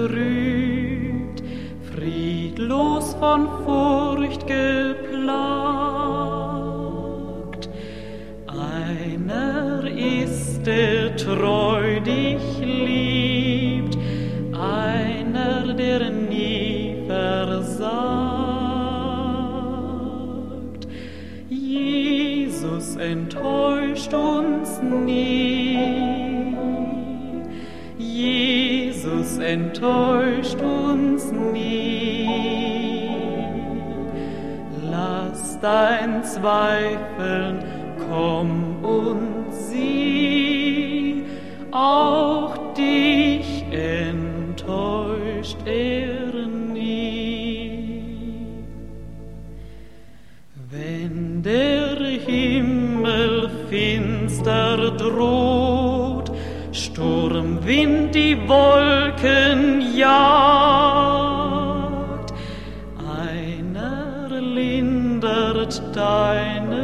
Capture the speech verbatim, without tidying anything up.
betrübt, friedlos von Furcht geplagt. Einer ist, der treu dich liebt, einer, der nie versagt. Jesus enttäuscht uns nie, Jesus enttäuscht uns nie. Lass dein Zweifeln, komm und sieh, auch dich enttäuscht er nie. Wenn der Himmel finster droht, Sturm, Wind, die Wolken jagt, einer lindert deine